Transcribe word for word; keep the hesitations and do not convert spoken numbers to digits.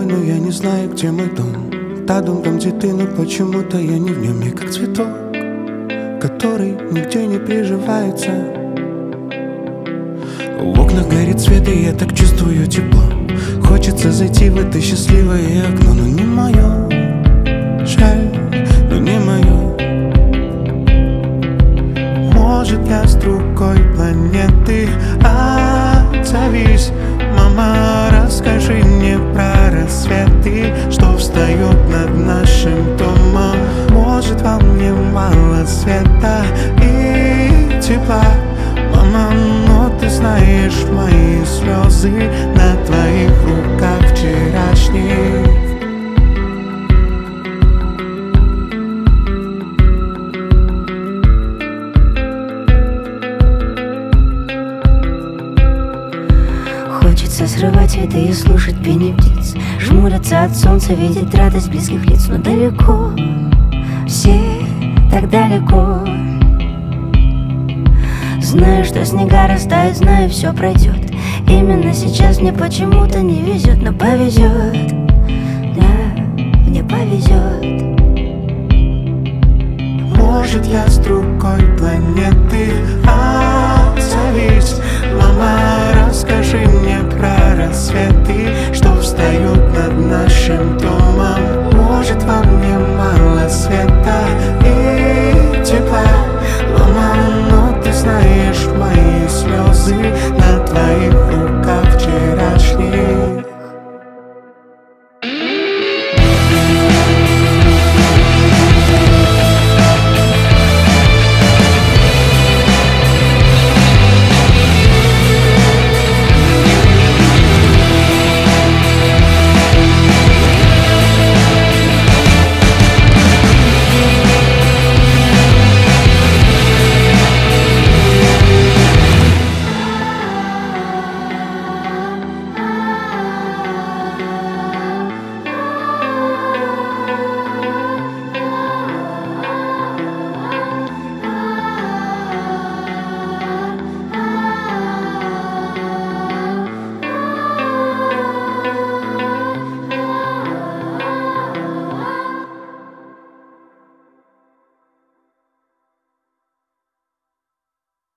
но я не знаю, где мой дом. Та дом там, где ты, но почему-то я не в нем. Я как цветок, который нигде не приживается. В окнах горит свет, и я так чувствую тепло. Хочется зайти в это счастливое окно, но не мое. Жаль, но не мое. Может, я с другой планеты. Отзовись, мама, расскажи мне про рассветы, что встают над нашим домом. Может, во мне мало света и тепла, мама, но ты знаешь мои слезы на твоих руках вчерашних. Хочется срывать цветы и слушать пение птиц, жмуриться от солнца, видеть радость близких лиц. Но далеко, все так далеко. Знаю, что снега растают, знаю, все пройдет. Именно сейчас мне почему-то не везет, но повезет, да, мне повезет. Может, я с другой планеты. Отзовись, мама,